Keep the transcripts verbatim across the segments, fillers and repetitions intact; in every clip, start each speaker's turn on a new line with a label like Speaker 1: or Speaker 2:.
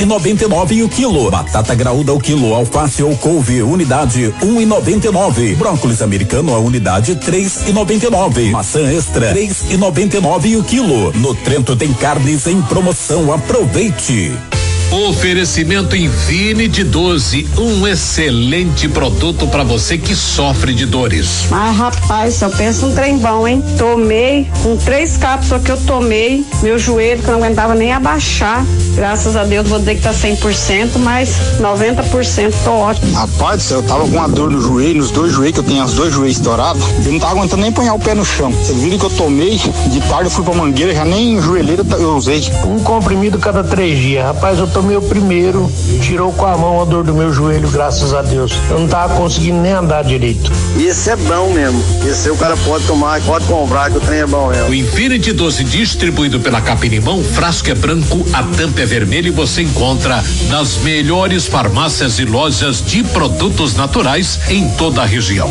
Speaker 1: e noventa e nove o quilo. Batata graúda o quilo, alface ou couve, unidade um e noventa e nove. Brócolis americano a unidade três e noventa e nove. Maçã extra três e noventa e nove o quilo. No Trento tem carnes em promoção, aproveite.
Speaker 2: Oferecimento Infinity doze, um excelente produto para você que sofre de dores.
Speaker 3: Mas rapaz, só pensa um trem bom, hein? Tomei, com três cápsulas que eu tomei, meu joelho que eu não aguentava nem abaixar. Graças a Deus vou dizer que tá cem por cento, mas noventa por cento tô ótimo.
Speaker 4: Rapaz, eu tava com uma dor no joelho, nos dois joelhos, que eu tenho os dois joelhos estourados. Eu não tava aguentando nem ponhar o pé no chão. Vocês viram que eu tomei, de tarde eu fui pra mangueira, já nem joelheira eu usei.
Speaker 5: Um comprimido cada três dias. Rapaz, eu tomei o primeiro, tirou com a mão a dor do meu joelho, graças a Deus. Eu não tava conseguindo nem andar direito.
Speaker 6: Esse é bom mesmo. Esse aí o cara pode tomar, pode comprar, que o trem é bom mesmo.
Speaker 2: O Infinity doze, distribuído pela Capinimão, frasco é branco, a tampa é vermelha e você encontra nas melhores farmácias e lojas de produtos naturais em toda a região.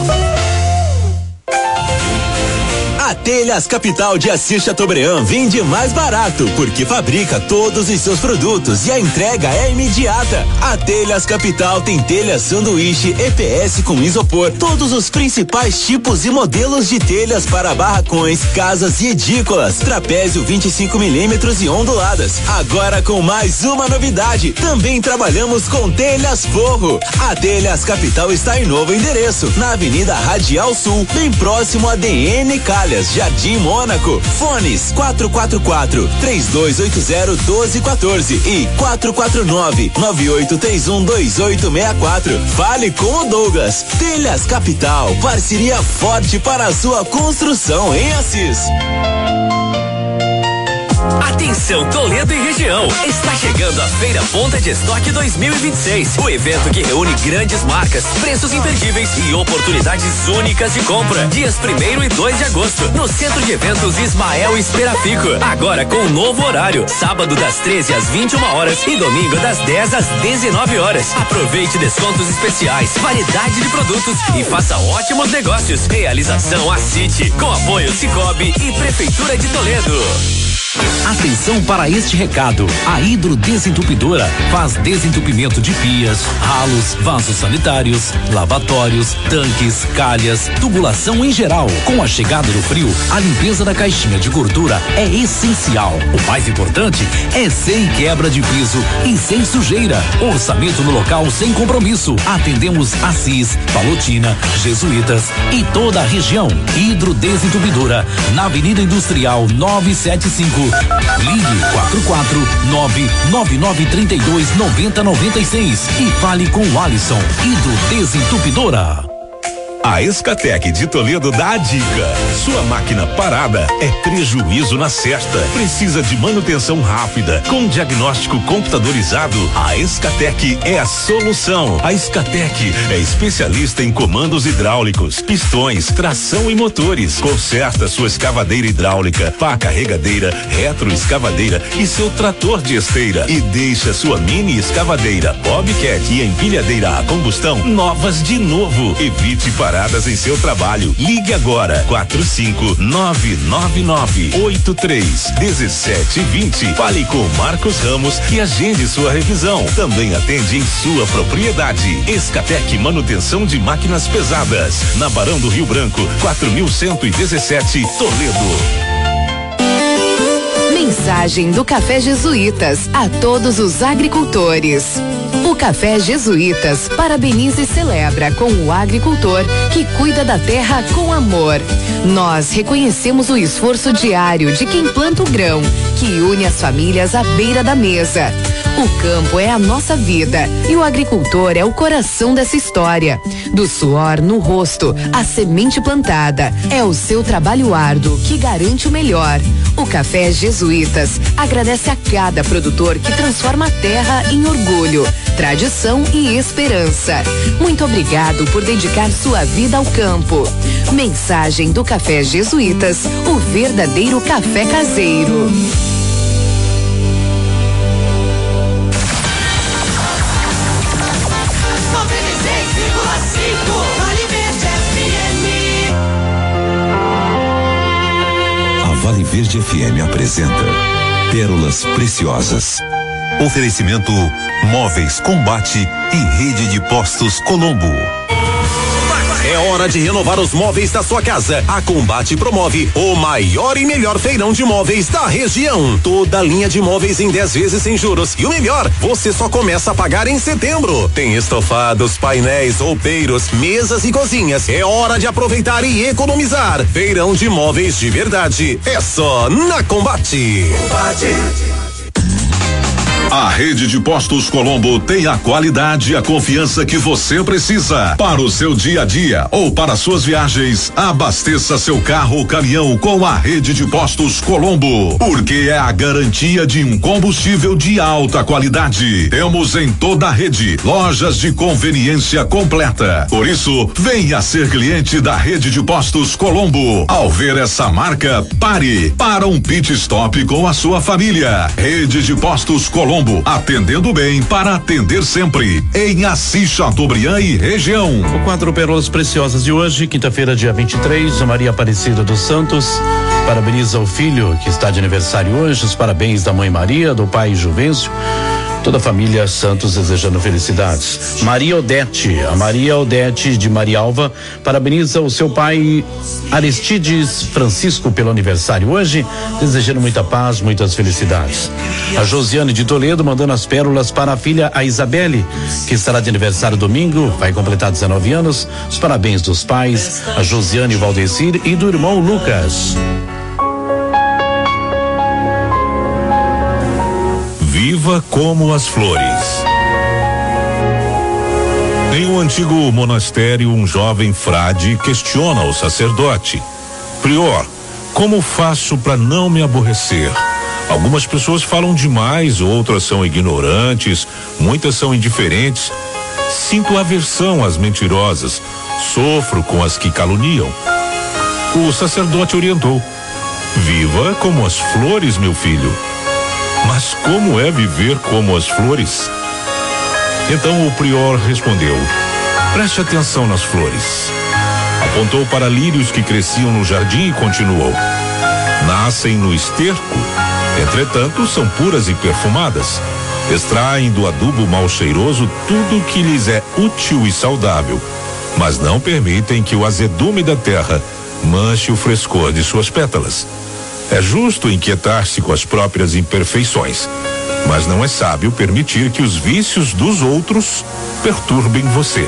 Speaker 7: A Telhas Capital de Assis Chateaubriand vende mais barato, porque fabrica todos os seus produtos e a entrega é imediata. A Telhas Capital tem telhas sanduíche E P S com isopor, todos os principais tipos e modelos de telhas para barracões, casas e edículas, trapézio vinte e cinco milímetros e onduladas. Agora com mais uma novidade, também trabalhamos com telhas forro. A Telhas Capital está em novo endereço, na Avenida Radial Sul, bem próximo a D N Calhas, Jardim Mônaco. Fones quatro quatro quatro, três dois oito zero, um dois um quatro e quatro quatro nove, nove oito três um, dois oito seis quatro. Fale com o Douglas. Telhas Capital, parceria forte para a sua construção em Assis.
Speaker 8: Atenção Toledo e região, está chegando a Feira Ponta de Estoque dois mil e vinte e seis, o evento que reúne grandes marcas, preços imperdíveis e oportunidades únicas de compra. Dias primeiro e dois de agosto, no Centro de Eventos Ismael Esperafico. Agora com um novo horário, sábado das treze às vinte e uma horas e domingo das dez às dezenove horas. Aproveite descontos especiais, variedade de produtos e faça ótimos negócios. Realização A City, com apoio Cicobi e Prefeitura de Toledo.
Speaker 9: Atenção para este recado. A hidrodesentupidora faz desentupimento de pias, ralos, vasos sanitários, lavatórios, tanques, calhas, tubulação em geral. Com a chegada do frio, a limpeza da caixinha de gordura é essencial. O mais importante é sem quebra de piso e sem sujeira. Orçamento no local sem compromisso. Atendemos Assis, Palotina, Jesuítas e toda a região. Hidrodesentupidora, na Avenida Industrial novecentos e setenta e cinco. Ligue quatro quatro nove nove nove três dois nove zero nove seis e fale com o Alisson. Hidrodesentupidora.
Speaker 10: A Escatec de Toledo dá a dica. Sua máquina parada é prejuízo na certa. Precisa de manutenção rápida, com diagnóstico computadorizado. A Escatec é a solução. A Escatec é especialista em comandos hidráulicos, pistões, tração e motores. Conserta sua escavadeira hidráulica, pá carregadeira, retroescavadeira e seu trator de esteira. E deixa sua mini escavadeira, Bobcat e empilhadeira a combustão novas de novo. Evite parar paradas em seu trabalho. Ligue agora quatro cinco nove nove nove oito três um sete dois zero. Fale com Marcos Ramos e agende sua revisão. Também atende em sua propriedade. Escatec Manutenção de Máquinas Pesadas, na Barão do Rio Branco, quatro mil cento e dezessete, Toledo.
Speaker 11: Mensagem do Café Jesuítas a todos os agricultores. O Café Jesuítas parabeniza e celebra com o agricultor que cuida da terra com amor. Nós reconhecemos o esforço diário de quem planta o grão, que une as famílias à beira da mesa. O campo é a nossa vida e o agricultor é o coração dessa história. Do suor no rosto, a semente plantada, é o seu trabalho árduo que garante o melhor. O Café Jesuítas agradece a cada produtor que transforma a terra em orgulho, tradição e esperança. Muito obrigado por dedicar sua vida ao campo. Mensagem do Café Jesuítas, o verdadeiro café caseiro.
Speaker 12: Vale Verde F M apresenta Pérolas Preciosas. Oferecimento Móveis Combate e Rede de Postos Colombo.
Speaker 13: É hora de renovar os móveis da sua casa. A Combate promove o maior e melhor feirão de móveis da região. Toda linha de móveis em dez vezes sem juros. E o melhor, você só começa a pagar em setembro. Tem estofados, painéis, roupeiros, mesas e cozinhas. É hora de aproveitar e economizar. Feirão de móveis de verdade. É só na Combate. Combate.
Speaker 10: A rede de postos Colombo tem a qualidade e a confiança que você precisa para o seu dia a dia ou para suas viagens. Abasteça seu carro ou caminhão com a rede de postos Colombo, porque é a garantia de um combustível de alta qualidade. Temos em toda a rede lojas de conveniência completa. Por isso, venha ser cliente da rede de postos Colombo. Ao ver essa marca, pare para um pit stop com a sua família. Rede de postos Colombo. Atendendo bem para atender sempre. Em Assis, Chateaubriand e região.
Speaker 14: O quadro Pérolas Preciosas de hoje, quinta-feira, dia vinte e três, a Maria Aparecida dos Santos parabeniza o filho que está de aniversário hoje. Os parabéns da mãe Maria, do pai Juvencio. Toda a família Santos desejando felicidades. Maria Odete, a Maria Odete de Maria Alva parabeniza o seu pai Aristides Francisco pelo aniversário hoje, desejando muita paz, muitas felicidades. A Josiane de Toledo mandando as pérolas para a filha a Isabelle, que estará de aniversário domingo, vai completar dezenove anos. Os parabéns dos pais, a Josiane Valdecir e do irmão Lucas.
Speaker 10: Viva como as flores. Em um antigo monastério, um jovem frade questiona o sacerdote: Prior, como faço para não me aborrecer? Algumas pessoas falam demais, outras são ignorantes, muitas são indiferentes. Sinto aversão às mentirosas, sofro com as que caluniam. O sacerdote orientou: viva como as flores, meu filho. Mas como é viver como as flores? Então o prior respondeu: preste atenção nas flores. Apontou para lírios que cresciam no jardim e continuou: nascem no esterco, entretanto são puras e perfumadas. Extraem do adubo mal cheiroso tudo que lhes é útil e saudável, mas não permitem que o azedume da terra manche o frescor de suas pétalas. É justo inquietar-se com as próprias imperfeições, mas não é sábio permitir que os vícios dos outros perturbem você.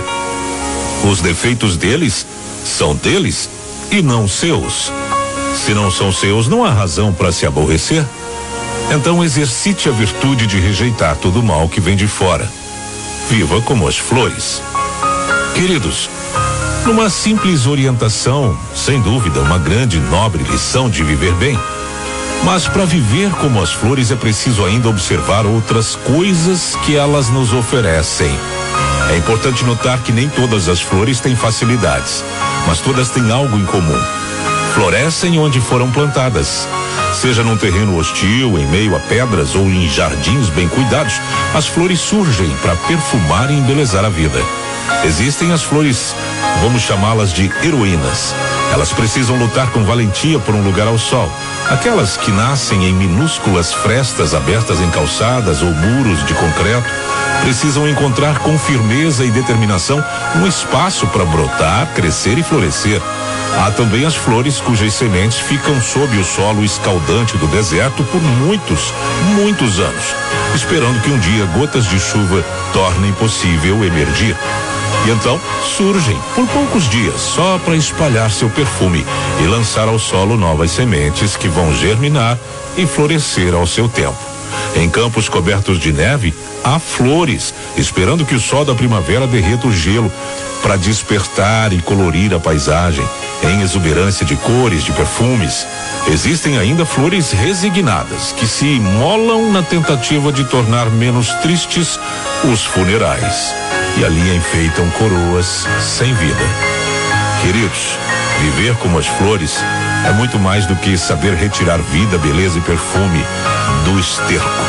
Speaker 10: Os defeitos deles são deles e não seus. Se não são seus, não há razão para se aborrecer. Então exercite a virtude de rejeitar todo o mal que vem de fora. Viva como as flores. Queridos, numa simples orientação, sem dúvida, uma grande e nobre lição de viver bem. Mas para viver como as flores é preciso ainda observar outras coisas que elas nos oferecem. É importante notar que nem todas as flores têm facilidades, mas todas têm algo em comum. Florescem onde foram plantadas. Seja num terreno hostil, em meio a pedras ou em jardins bem cuidados, as flores surgem para perfumar e embelezar a vida. Existem as flores, vamos chamá-las de heroínas. Elas precisam lutar com valentia por um lugar ao sol. Aquelas que nascem em minúsculas frestas abertas em calçadas ou muros de concreto precisam encontrar com firmeza e determinação um espaço para brotar, crescer e florescer. Há também as flores cujas sementes ficam sob o solo escaldante do deserto por muitos, muitos anos, esperando que um dia gotas de chuva tornem possível emergir. E então surgem por poucos dias só para espalhar seu perfume e lançar ao solo novas sementes que vão germinar e florescer ao seu tempo. Em campos cobertos de neve, há flores, esperando que o sol da primavera derreta o gelo para despertar e colorir a paisagem em exuberância de cores, de perfumes. Existem ainda flores resignadas que se imolam na tentativa de tornar menos tristes os funerais e ali enfeitam coroas sem vida. Queridos, viver como as flores é muito mais do que saber retirar vida, beleza e perfume do esterco.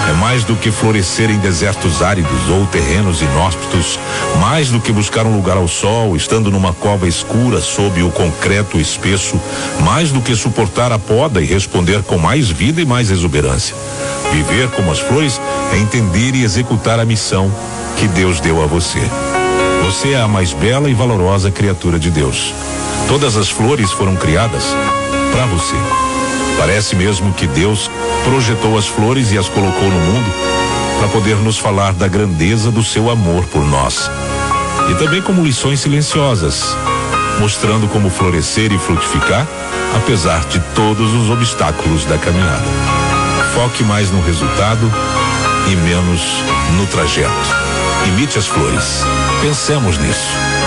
Speaker 10: É mais do que florescer em desertos áridos ou terrenos inóspitos, mais do que buscar um lugar ao sol, estando numa cova escura sob o concreto espesso, mais do que suportar a poda e responder com mais vida e mais exuberância. Viver como as flores é entender e executar a missão que Deus deu a você. Você é a mais bela e valorosa criatura de Deus. Todas as flores foram criadas para você. Parece mesmo que Deus projetou as flores e as colocou no mundo para poder nos falar da grandeza do seu amor por nós. E também como lições silenciosas, mostrando como florescer e frutificar, apesar de todos os obstáculos da caminhada. Foque mais no resultado e menos no trajeto. Imite as flores. Pensemos nisso.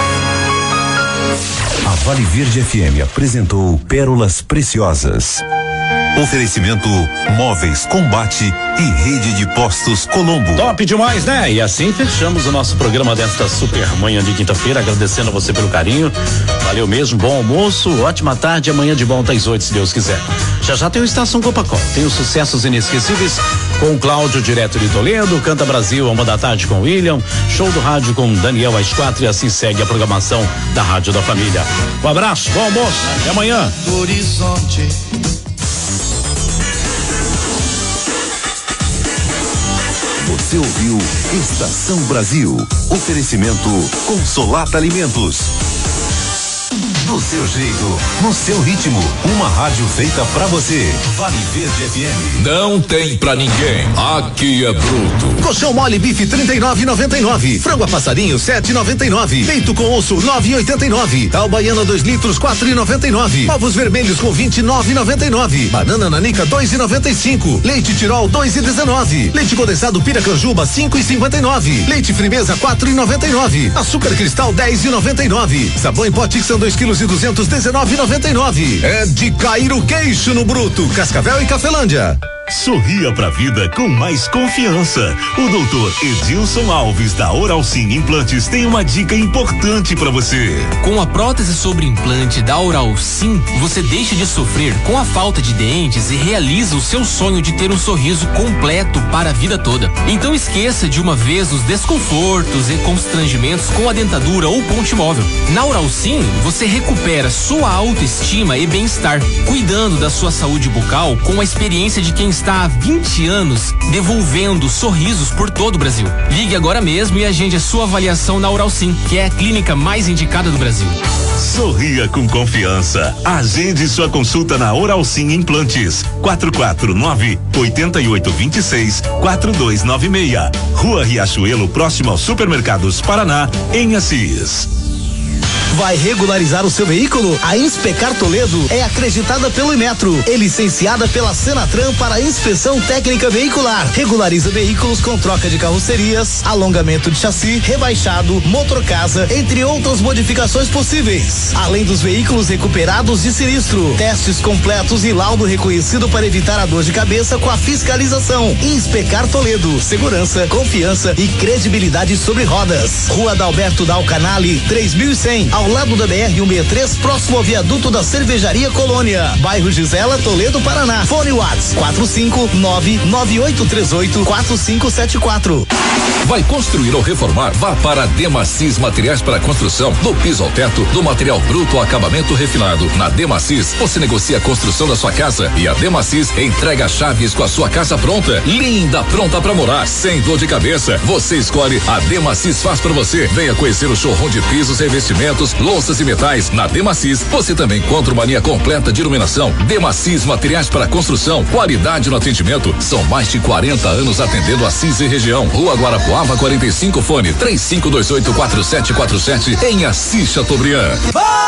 Speaker 12: A Vale Verde F M apresentou Pérolas Preciosas. Oferecimento Móveis Combate e Rede de Postos Colombo.
Speaker 14: Top demais, né? E assim fechamos o nosso programa desta super manhã de quinta-feira, agradecendo a você pelo carinho. Valeu mesmo, bom almoço, ótima tarde, amanhã de volta às oito, se Deus quiser. Já já tem o Estação Copacol, tem os sucessos inesquecíveis com o Cláudio, direto de Toledo, Canta Brasil, uma da tarde com o William, show do rádio com Daniel às quatro, e assim segue a programação da Rádio da Família. Um abraço, bom almoço, até amanhã.
Speaker 15: Horizonte.
Speaker 12: Você ouviu Estação Brasil. Oferecimento Consolata Alimentos. Do seu jeito, no seu ritmo. Uma rádio feita pra você. Vale Verde F M.
Speaker 1: Não tem pra ninguém. Aqui é bruto.
Speaker 13: Colchão mole bife trinta e nove e noventa e nove. Frango a passarinho sete e noventa e nove. Peito com osso nove e oitenta e nove. Tal baiana dois litros quatro e noventa e nove. Ovos vermelhos com vinte e nove e noventa e nove. Banana nanica dois e noventa e cinco. Leite Tirol dois e dezenove. Leite condensado Piracanjuba cinco e cinquenta e nove. Leite Frimeza quatro e noventa e nove. Açúcar cristal dez e noventa e nove. Sabão em pó Tixan dois quilos e duzentos dezenove e noventa e nove. É de cair o queixo no bruto. Cascavel e Cafelândia.
Speaker 10: Sorria pra vida com mais confiança. O doutor Edilson Alves da Oral Sim Implantes tem uma dica importante pra você.
Speaker 16: Com a prótese sobre implante da Oral Sim, você deixa de sofrer com a falta de dentes e realiza o seu sonho de ter um sorriso completo para a vida toda. Então esqueça de uma vez os desconfortos e constrangimentos com a dentadura ou ponte móvel. Na Oral Sim, você recupera sua autoestima e bem-estar, cuidando da sua saúde bucal com a experiência de quem está há vinte anos devolvendo sorrisos por todo o Brasil. Ligue agora mesmo e agende a sua avaliação na Oral Sim, que é a clínica mais indicada do Brasil.
Speaker 10: Sorria com confiança. Agende sua consulta na Oral Sim Implantes. quatro quatro nove, oito oito dois seis, quatro dois nove seis. Rua Riachuelo, próximo ao Supermercados Paraná, em Assis.
Speaker 13: Vai regularizar o seu veículo? A Inspecar Toledo é acreditada pelo Inmetro e licenciada pela Senatran para inspeção técnica veicular. Regulariza veículos com troca de carrocerias, alongamento de chassi, rebaixado, motorcasa, entre outras modificações possíveis. Além dos veículos recuperados de sinistro, testes completos e laudo reconhecido para evitar a dor de cabeça com a fiscalização. Inspecar Toledo, segurança, confiança e credibilidade sobre rodas. Rua Dalberto Dalcanali, três mil e cem, ao lado da B R cento e sessenta e três, próximo ao viaduto da Cervejaria Colônia, bairro Gisela, Toledo, Paraná. Fone WhatsApp quatro cinco nove nove oito três oito quatro cinco sete quatro.
Speaker 1: Vai construir ou reformar? Vá para a Demacis Materiais para Construção, do piso ao teto, do material bruto ao acabamento refinado. Na Demacis, você negocia a construção da sua casa e a Demacis entrega chaves com a sua casa pronta, linda, pronta para morar, sem dor de cabeça. Você escolhe, a Demacis faz para você. Venha conhecer o showroom de pisos, revestimentos, louças e metais. Na Demacis, você também encontra uma linha completa de iluminação. Demacis Materiais para Construção, qualidade no atendimento. São mais de quarenta anos atendendo Assis e região. Rua Guarapuava quarenta e cinco, fone três cinco dois oito quatro sete quatro sete, em Assis Chateaubriand.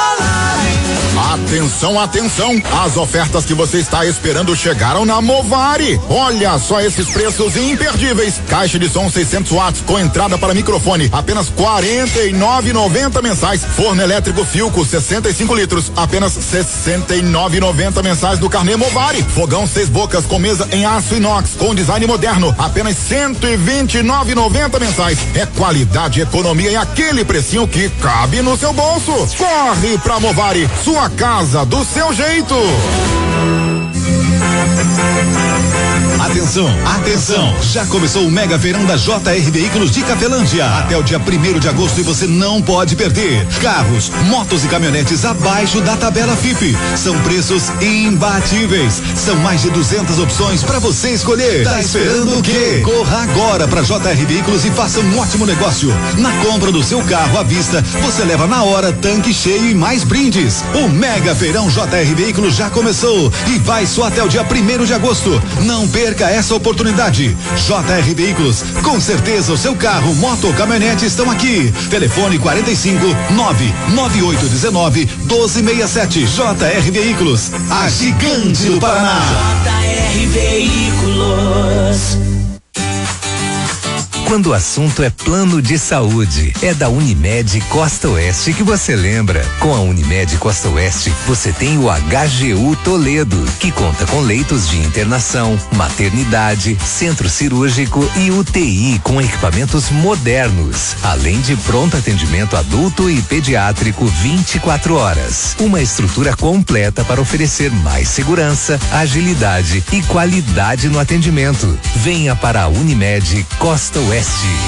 Speaker 17: Atenção, atenção! As ofertas que você está esperando chegaram na Movari. Olha só esses preços imperdíveis. Caixa de som seiscentos watts com entrada para microfone, apenas quarenta e nove e noventa mensais. Forno elétrico Filco sessenta e cinco litros, apenas sessenta e nove e noventa mensais do carnê Movari. Fogão seis bocas com mesa em aço inox com design moderno, apenas cento e vinte e nove e noventa mensais. É qualidade, economia e aquele precinho que cabe no seu bolso. Corre pra Movari, sua casa do seu jeito.
Speaker 15: Atenção, atenção! Já começou o Mega Feirão da J R Veículos de Cafelândia. Até o dia primeiro de agosto e você não pode perder. Carros, motos e caminhonetes abaixo da tabela F I P. São preços imbatíveis. São mais de duzentas opções para você escolher. Tá esperando o quê? Corra agora para J R Veículos e faça um ótimo negócio. Na compra do seu carro à vista, você leva na hora tanque cheio e mais brindes. O Mega Feirão J R Veículos já começou e vai só até o dia primeiro de agosto. Não perca essa oportunidade. J R Veículos, com certeza o seu carro, moto ou caminhonete estão aqui. Telefone quarenta e cinco, nove nove oito um nove, doze sessenta e sete. J R Veículos, a gigante do Paraná.
Speaker 18: J R Veículos.
Speaker 19: Quando o assunto é plano de saúde, é da Unimed Costa Oeste que você lembra. Com a Unimed Costa Oeste, você tem o H G U Toledo, que conta com leitos de internação, maternidade, centro cirúrgico e U T I com equipamentos modernos, além de pronto atendimento adulto e pediátrico vinte e quatro horas. Uma estrutura completa para oferecer mais segurança, agilidade e qualidade no atendimento. Venha para a Unimed Costa Oeste.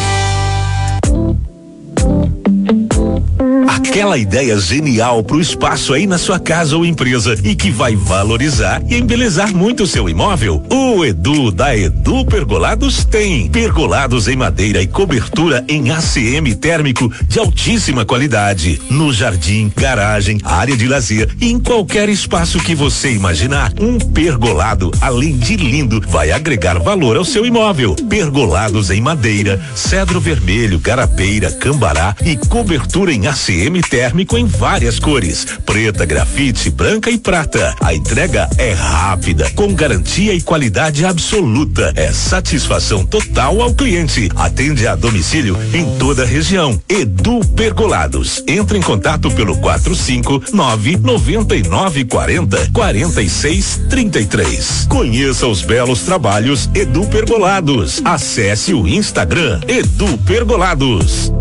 Speaker 10: Aquela ideia genial pro espaço aí na sua casa ou empresa e que vai valorizar e embelezar muito o seu imóvel? O Edu da Edu Pergolados tem. Pergolados em madeira e cobertura em A C M térmico de altíssima qualidade. No jardim, garagem, área de lazer e em qualquer espaço que você imaginar. Um pergolado, além de lindo, vai agregar valor ao seu imóvel. Pergolados em madeira, cedro vermelho, garapeira, cambará e cobertura em A C M térmico em várias cores, preta, grafite, branca e prata. A entrega é rápida, com garantia e qualidade absoluta. É satisfação total ao cliente. Atende a domicílio em toda a região. Edu Pergolados. Entre em contato pelo quatro cinco nove nove nove quatro zero quatro seis três três. Conheça os belos trabalhos Edu Pergolados. Acesse o Instagram Edu Pergolados.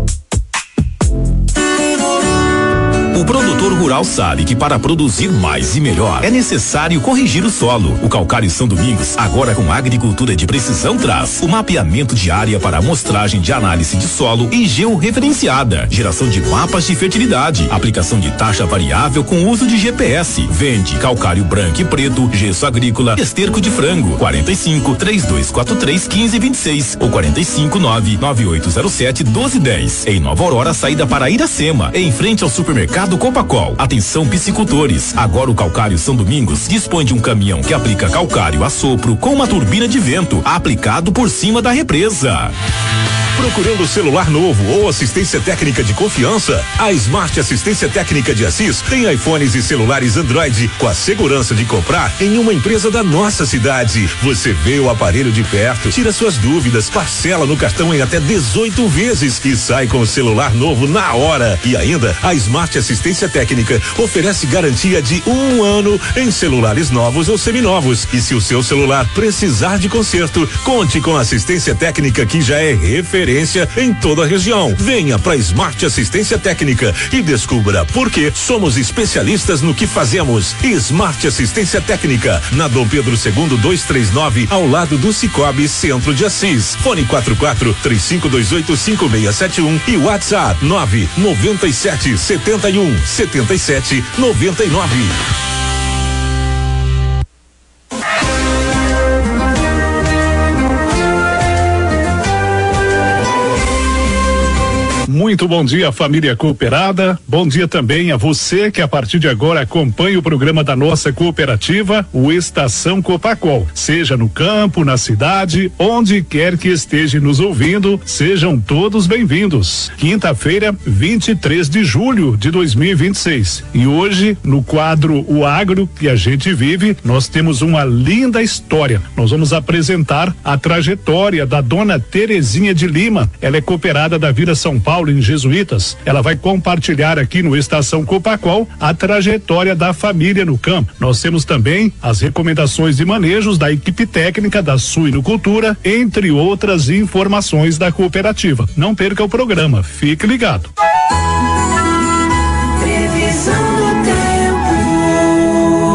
Speaker 20: O produtor rural sabe que para produzir mais e melhor é necessário corrigir o solo. O Calcário São Domingos, agora com agricultura de precisão, traz o mapeamento de área para amostragem de análise de solo e georreferenciada, geração de mapas de fertilidade, aplicação de taxa variável com uso de G P S. Vende calcário branco e preto, gesso agrícola, esterco de frango. quarenta e cinco, três dois quatro três, quinze vinte e seis ou quarenta e cinco, nove nove oito zero sete, doze dez. Em Nova Aurora, saída para Iracema, em frente ao supermercado Copacol. Atenção piscicultores, agora o Calcário São Domingos dispõe de um caminhão que aplica calcário a sopro com uma turbina de vento aplicado por cima da represa.
Speaker 10: Procurando celular novo ou assistência técnica de confiança? A Smart Assistência Técnica de Assis tem iPhones e celulares Android com a segurança de comprar em uma empresa da nossa cidade. Você vê o aparelho de perto, tira suas dúvidas, parcela no cartão em até dezoito vezes e sai com o celular novo na hora. E ainda, a Smart Assistência Técnica oferece garantia de um ano em celulares novos ou seminovos. E se o seu celular precisar de conserto, conte com a assistência técnica que já é referência em toda a região. Venha para Smart Assistência Técnica e descubra por que somos especialistas no que fazemos. Smart Assistência Técnica, na Dom Pedro segundo, duzentos e trinta e nove, ao lado do Cicobi Centro de Assis. Fone quatro quatro três cinco dois oito cinco seis sete um e WhatsApp nove nove sete sete um sete sete nove nove.
Speaker 21: Muito bom dia, família cooperada. Bom dia também a você que a partir de agora acompanha o programa da nossa cooperativa, o Estação Copacol. Seja no campo, na cidade, onde quer que esteja nos ouvindo, sejam todos bem-vindos. Quinta-feira, vinte e três de julho de dois mil e vinte e seis. E hoje, no quadro O Agro que a gente vive, nós temos uma linda história. Nós vamos apresentar a trajetória da dona Terezinha de Lima. Ela é cooperada da Vila São Paulo, em Jesuítas. Ela vai compartilhar aqui no Estação Copacol a trajetória da família no campo. Nós temos também as recomendações de manejos da equipe técnica da Suinocultura, entre outras informações da cooperativa. Não perca o programa, fique ligado.
Speaker 18: Previsão do tempo.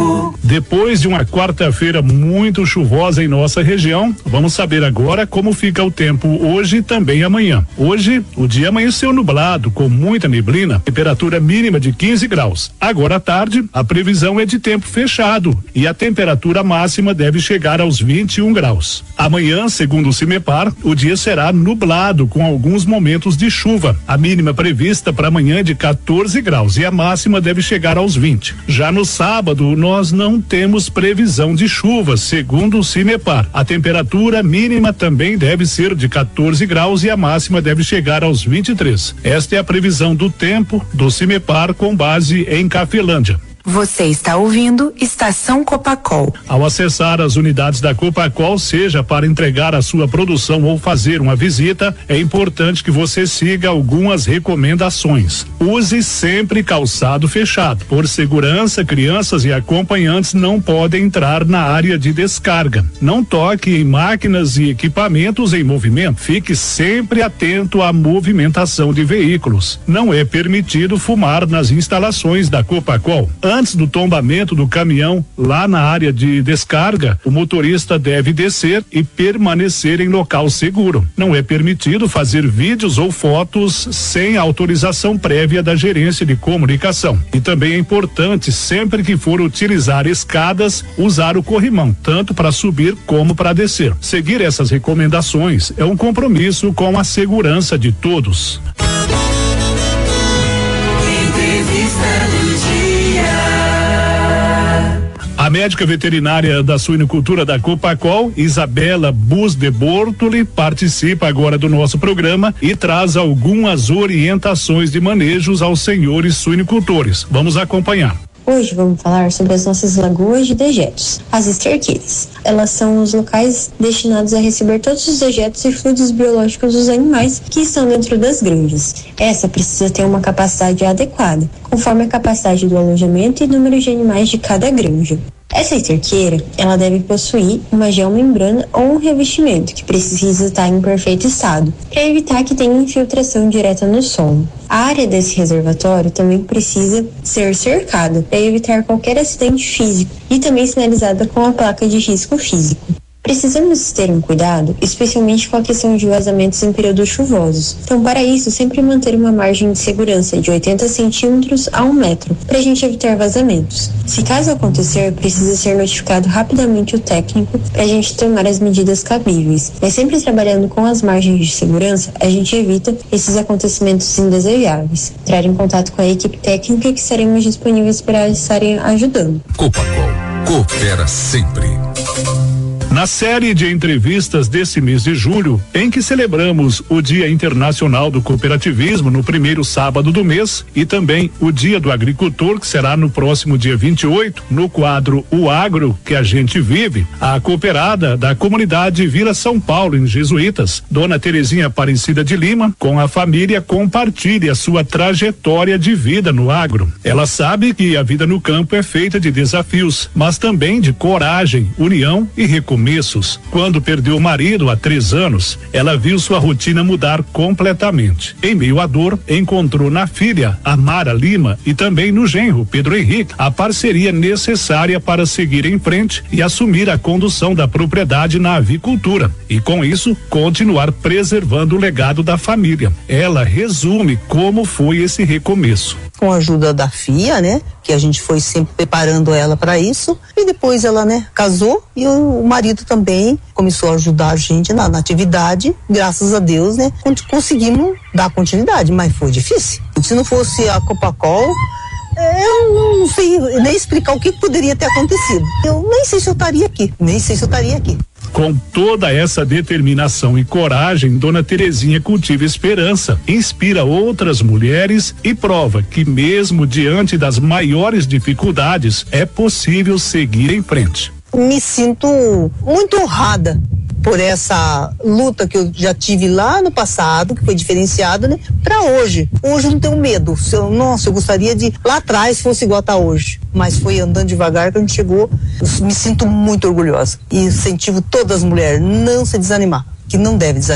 Speaker 21: Depois de uma quarta-feira muito chuvosa em nossa região, vamos saber agora como fica o tempo hoje e também amanhã. Hoje, o dia amanheceu nublado, com muita neblina, temperatura mínima de quinze graus. Agora à tarde, a previsão é de tempo fechado e a temperatura máxima deve chegar aos vinte e um graus. Amanhã, segundo o CIMEPAR, o dia será nublado, com alguns momentos de chuva. A mínima prevista para amanhã é de quatorze graus e a máxima deve chegar aos vinte. Já no sábado, nós não temos previsão de chuva, segundo o CIMEPAR. A temperatura mínima também deve ser de quatorze graus e a máxima deve chegar aos vinte e três. Esta é a previsão do tempo do CIMEPAR com base em Cafelândia.
Speaker 3: Você está ouvindo Estação Copacol.
Speaker 21: Ao acessar as unidades da Copacol, seja para entregar a sua produção ou fazer uma visita, é importante que você siga algumas recomendações. Use sempre calçado fechado. Por segurança, crianças e acompanhantes não podem entrar na área de descarga. Não toque em máquinas e equipamentos em movimento. Fique sempre atento à movimentação de veículos. Não é permitido fumar nas instalações da Copacol. Antes do tombamento do caminhão lá na área de descarga, o motorista deve descer e permanecer em local seguro. Não é permitido fazer vídeos ou fotos sem autorização prévia da gerência de comunicação. E também é importante, sempre que for utilizar escadas, usar o corrimão, tanto para subir como para descer. Seguir essas recomendações é um compromisso com a segurança de todos. A médica veterinária da suinocultura da Copacol, Isabela Bus de Bortoli, participa agora do nosso programa e traz algumas orientações de manejos aos senhores suinocultores. Vamos acompanhar.
Speaker 22: Hoje vamos falar sobre as nossas lagoas de dejetos, as esterqueiras. Elas são os locais destinados a receber todos os dejetos e fluidos biológicos dos animais que estão dentro das granjas. Essa precisa ter uma capacidade adequada, conforme a capacidade do alojamento e número de animais de cada granja. Essa esterqueira, ela deve possuir uma geomembrana ou um revestimento que precisa estar em perfeito estado, para evitar que tenha infiltração direta no solo. A área desse reservatório também precisa ser cercada para evitar qualquer acidente físico e também sinalizada com a placa de risco físico. Precisamos ter um cuidado, especialmente com a questão de vazamentos em períodos chuvosos. Então, para isso, sempre manter uma margem de segurança de oitenta centímetros a um metro, para a gente evitar vazamentos. Se caso acontecer, precisa ser notificado rapidamente o técnico para a gente tomar as medidas cabíveis. Mas sempre trabalhando com as margens de segurança, a gente evita esses acontecimentos indesejáveis. Entrar em contato com a equipe técnica que estaremos disponíveis para estarem ajudando.
Speaker 12: Copacol, coopera sempre.
Speaker 21: Na série de entrevistas desse mês de julho, em que celebramos o Dia Internacional do Cooperativismo no primeiro sábado do mês e também o Dia do Agricultor, que será no próximo dia vinte e oito, no quadro O Agro que a gente vive, a cooperada da comunidade Vila São Paulo, em Jesuítas, Dona Terezinha Aparecida de Lima, com a família, compartilha a sua trajetória de vida no agro. Ela sabe que a vida no campo é feita de desafios, mas também de coragem, união e recomeço. Quando perdeu o marido há três anos, ela viu sua rotina mudar completamente. Em meio à dor, encontrou na filha, Amara Lima, e também no genro, Pedro Henrique, a parceria necessária para seguir em frente e assumir a condução da propriedade na avicultura. E com isso, continuar preservando o legado da família. Ela resume como foi esse recomeço.
Speaker 23: Com a ajuda da filha, né? Que a gente foi sempre preparando ela para isso, e depois ela, né, casou, e o, o marido também começou a ajudar a gente na, na atividade, graças a Deus, né, conseguimos dar continuidade, mas foi difícil. Se não fosse a Copacol, eu não sei nem explicar o que poderia ter acontecido. Eu nem sei se eu estaria aqui, nem sei se eu estaria aqui.
Speaker 21: Com toda essa determinação e coragem, Dona Terezinha cultiva esperança, inspira outras mulheres e prova que mesmo diante das maiores dificuldades é possível seguir em frente.
Speaker 23: Me sinto muito honrada por essa luta que eu já tive lá no passado, que foi diferenciada, né, para hoje. Hoje eu não tenho medo. Se eu, nossa, eu gostaria de lá atrás fosse igual tá hoje, mas foi andando devagar que a gente chegou. Eu me sinto muito orgulhosa e incentivo todas as mulheres não se desanimar, que não deve desanimar.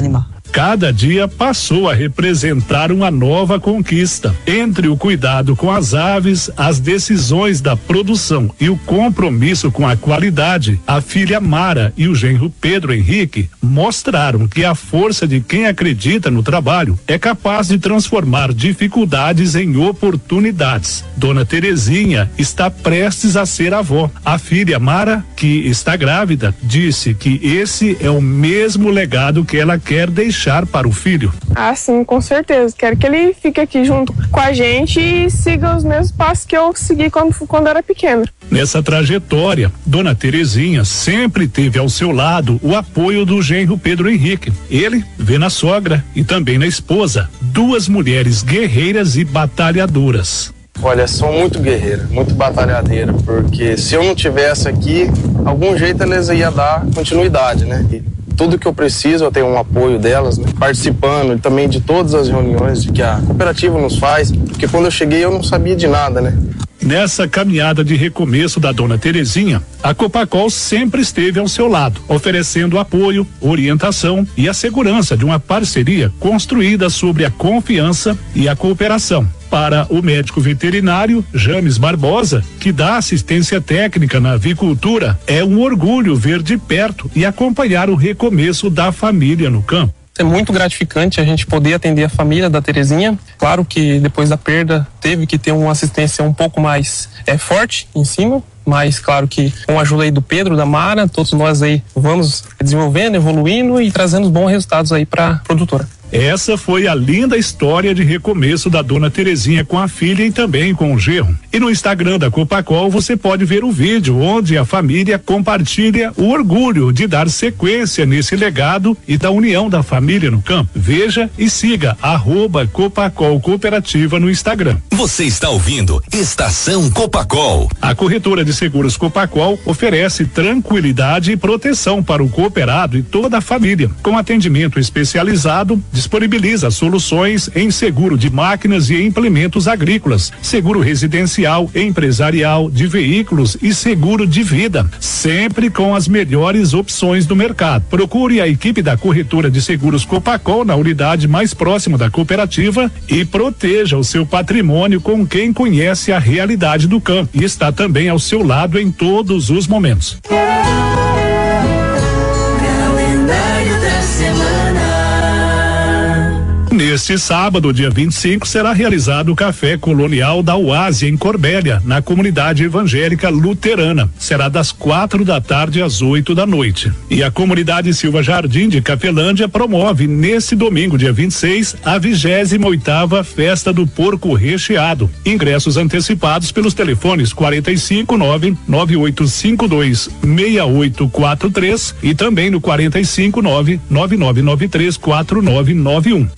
Speaker 21: Cada dia passou a representar uma nova conquista. Entre o cuidado com as aves, as decisões da produção e o compromisso com a qualidade, a filha Mara e o genro Pedro Henrique mostraram que a força de quem acredita no trabalho é capaz de transformar dificuldades em oportunidades. Dona Terezinha está prestes a ser avó. A filha Mara, que está grávida, disse que esse é o mesmo legado que ela quer deixar para o filho.
Speaker 4: Ah, sim, com certeza. Quero que ele fique aqui junto com a gente e siga os mesmos passos que eu segui quando, quando era pequena.
Speaker 21: Nessa trajetória, Dona Terezinha sempre teve ao seu lado o apoio do genro Pedro Henrique. Ele vê na sogra e também na esposa duas mulheres guerreiras e batalhadoras.
Speaker 5: Olha, sou muito guerreira, muito batalhadeira, porque se eu não tivesse aqui, algum jeito elas iam dar continuidade, né? E tudo que eu preciso, eu tenho um apoio delas, né? Participando também de todas as reuniões que a cooperativa nos faz, porque quando eu cheguei eu não sabia de nada, né?
Speaker 21: Nessa caminhada de recomeço da Dona Terezinha, a Copacol sempre esteve ao seu lado, oferecendo apoio, orientação e a segurança de uma parceria construída sobre a confiança e a cooperação. Para o médico veterinário James Barbosa, que dá assistência técnica na avicultura, é um orgulho ver de perto e acompanhar o recomeço da família no campo.
Speaker 6: É muito gratificante a gente poder atender a família da Terezinha. Claro que depois da perda teve que ter uma assistência um pouco mais é, forte em cima, mas claro que com a ajuda aí do Pedro, da Mara, todos nós aí vamos desenvolvendo, evoluindo e trazendo bons resultados aí para a produtora.
Speaker 21: Essa foi a linda história de recomeço da Dona Terezinha com a filha e também com o genro. E no Instagram da Copacol você pode ver o vídeo onde a família compartilha o orgulho de dar sequência nesse legado e da união da família no campo. Veja e siga arroba Copacol Cooperativa no Instagram.
Speaker 12: Você está ouvindo Estação Copacol.
Speaker 21: A corretora de seguros Copacol oferece tranquilidade e proteção para o cooperado e toda a família, com atendimento especializado. Disponibiliza soluções em seguro de máquinas e implementos agrícolas, seguro residencial, empresarial, de veículos e seguro de vida, sempre com as melhores opções do mercado. Procure a equipe da corretora de seguros Copacol na unidade mais próxima da cooperativa e proteja o seu patrimônio com quem conhece a realidade do campo e está também ao seu lado em todos os momentos.
Speaker 18: Calendário da semana.
Speaker 21: Neste sábado, dia vinte e cinco, será realizado o Café Colonial da Oásia, em Corbélia, na comunidade evangélica luterana. Será das quatro da tarde às oito da noite. E a comunidade Silva Jardim de Cafelândia promove, nesse domingo, dia vinte e seis, a vigésima oitava Festa do Porco Recheado. Ingressos antecipados pelos telefones quarenta e cinco, nove nove oito cinco dois, seis oito quatro três e também no quarenta e cinco, nove nove nove nove três quatro nove nove um.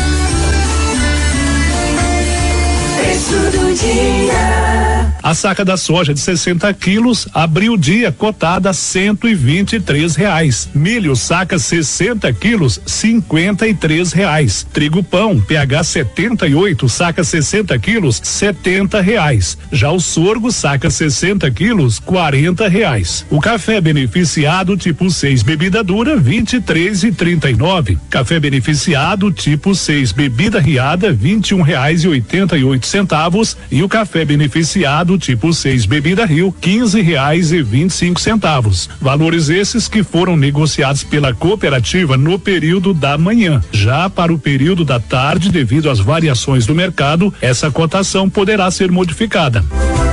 Speaker 18: Do dia.
Speaker 21: A saca da soja de sessenta quilos abriu o dia cotada a cento e vinte e três reais. Milho saca sessenta quilos, cinquenta e três reais. Trigo pão pH setenta e oito saca sessenta quilos, setenta reais. Já o sorgo saca sessenta quilos, quarenta reais. O café beneficiado tipo seis bebida dura, vinte e três e trinta e nove. Café beneficiado tipo seis bebida riada, vinte e um reais e oitenta e oito centavos. E o café beneficiado tipo seis bebida Rio, quinze reais e vinte e cinco centavos. Valores esses que foram negociados pela cooperativa no período da manhã. Já para o período da tarde, devido às variações do mercado, essa cotação poderá ser modificada.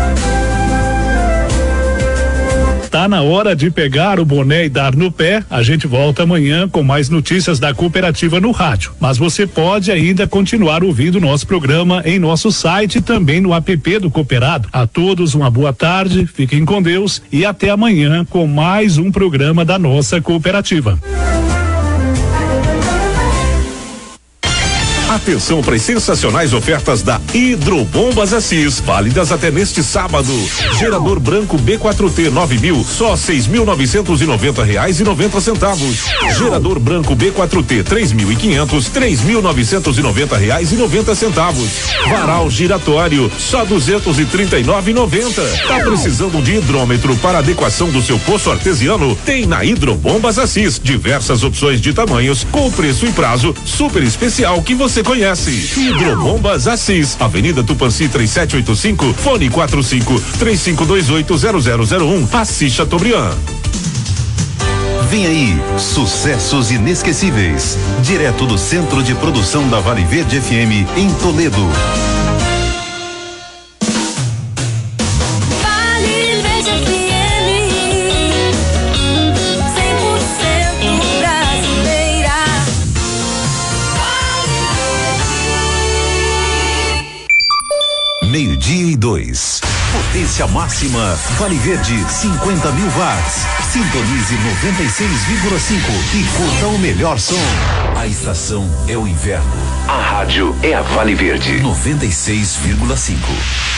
Speaker 21: Tá na hora de pegar o boné e dar no pé. A gente volta amanhã com mais notícias da cooperativa no rádio. Mas você pode ainda continuar ouvindo o nosso programa em nosso site e também no app do Cooperado. A todos uma boa tarde, fiquem com Deus e até amanhã com mais um programa da nossa cooperativa.
Speaker 10: Atenção para as sensacionais ofertas da Hidrobombas Assis, válidas até neste sábado. Gerador branco B quatro T nove mil, só seis mil novecentos e noventa reais e noventa centavos. Gerador branco B quatro T três mil e quinhentos, três mil novecentos e noventa reais e noventa centavos. Varal giratório, só duzentos e trinta e nove e noventa. Tá precisando de hidrômetro para adequação do seu poço artesiano? Tem na Hidrobombas Assis diversas opções de tamanhos com preço e prazo super especial que você conhece. Hidrobombas Assis, Avenida Tupanci três sete oito cinco, fone quatro cinco três cinco dois oito zero zero zero um, Assis Chateaubriand.
Speaker 12: Vem aí, sucessos inesquecíveis, direto do Centro de Produção da Vale Verde F M em Toledo. Meio-dia e dois. Potência máxima, Vale Verde, cinquenta mil watts. Sintonize noventa e seis vírgula cinco e curta o melhor som. A estação é o inverno. A rádio é a Vale Verde, noventa e seis vírgula cinco.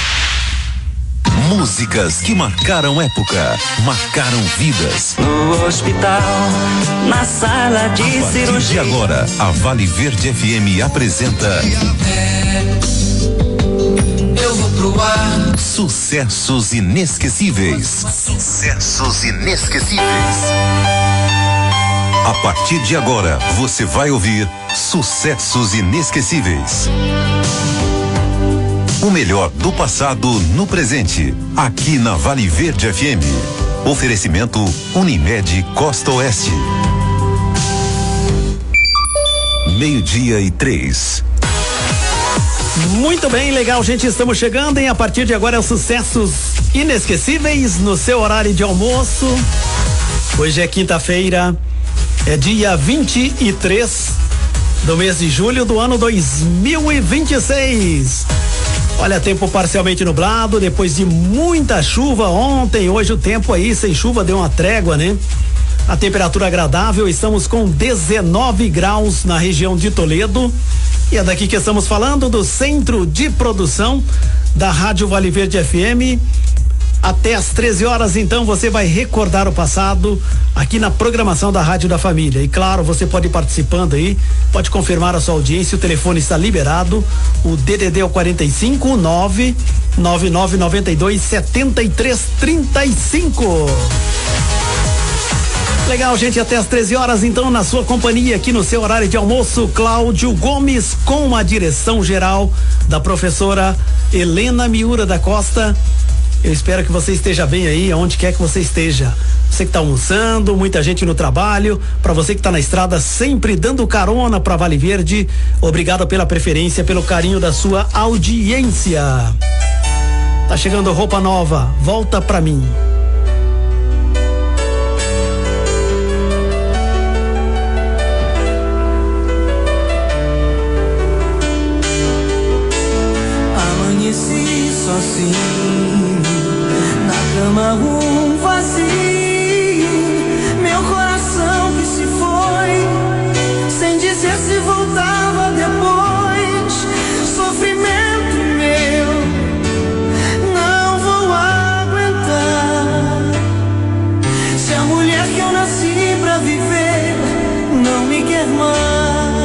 Speaker 12: Músicas que marcaram época, marcaram vidas.
Speaker 18: No hospital, na sala de
Speaker 12: a partir
Speaker 18: cirurgia.
Speaker 12: de agora, a Vale Verde F M apresenta Eu vou pro ar. Sucessos inesquecíveis. Sucessos inesquecíveis. A partir de agora, você vai ouvir Sucessos Inesquecíveis. O melhor do passado no presente, aqui na Vale Verde F M. Oferecimento Unimed Costa Oeste. Meio-dia e três.
Speaker 2: Muito bem, legal, gente, estamos chegando, hein? A partir de agora é os sucessos inesquecíveis no seu horário de almoço. Hoje é quinta-feira, é dia vinte e três do mês de julho do ano dois mil e vinte e seis. Olha, tempo parcialmente nublado, depois de muita chuva ontem, hoje o tempo aí sem chuva deu uma trégua, né? A temperatura agradável, estamos com dezenove graus na região de Toledo. E é daqui que estamos falando do Centro de Produção da Rádio Vale Verde F M. Até às treze horas, então, você vai recordar o passado aqui na programação da Rádio da Família. E claro, você pode ir participando aí, pode confirmar a sua audiência, o telefone está liberado. O D D D é o quarenta e cinco, nove nove nove nove dois, sete três três cinco. Legal, gente, até às treze horas, então, na sua companhia, aqui no seu horário de almoço, Cláudio Gomes, com a direção geral da professora Helena Miura da Costa. Eu espero que você esteja bem aí, onde quer que você esteja. Você que está almoçando, muita gente no trabalho, para você que está na estrada, sempre dando carona para Vale Verde. Obrigado pela preferência, pelo carinho da sua audiência. Tá chegando roupa nova, volta pra mim.
Speaker 18: Amanheci sozinho, na cama um vazio, meu coração que se foi, sem dizer se voltava depois, sofrimento meu, não vou aguentar, se a mulher que eu nasci pra viver não me quer mais.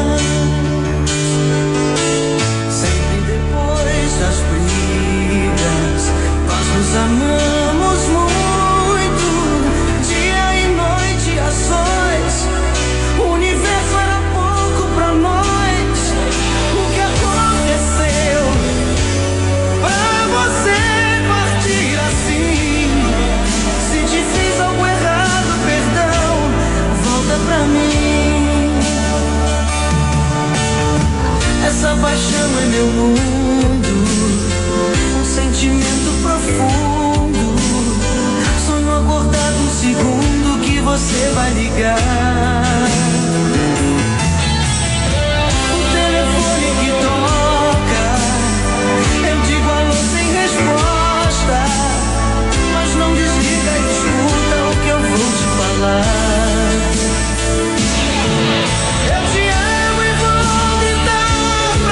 Speaker 18: Nos amamos muito, dia e noite a sós. O universo era pouco pra nós. O que aconteceu pra você partir assim? Se te fiz algo errado, perdão, volta pra mim. Essa paixão é meu mundo, um sentimento profundo. Sonho acordado um segundo que você vai ligar. O telefone que toca, eu digo alô sem resposta, mas não desliga e escuta o que eu vou te falar. Eu te amo e vou gritar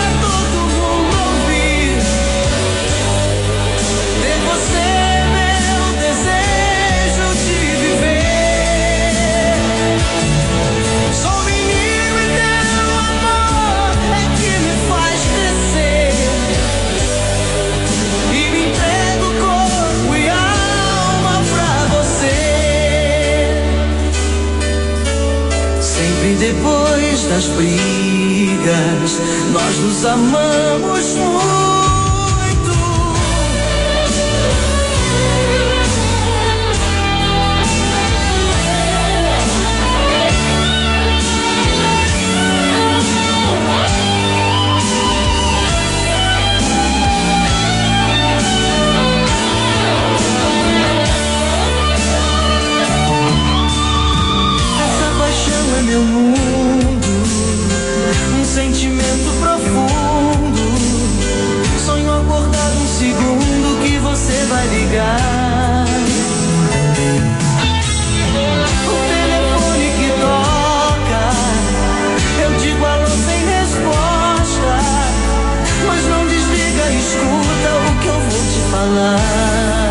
Speaker 18: depois das brigas, nós nos amamos muito. Meu mundo, um sentimento profundo. Sonho acordado um segundo que você vai ligar. O telefone que toca, eu digo alô sem resposta, mas não desliga, escuta o que eu vou te falar.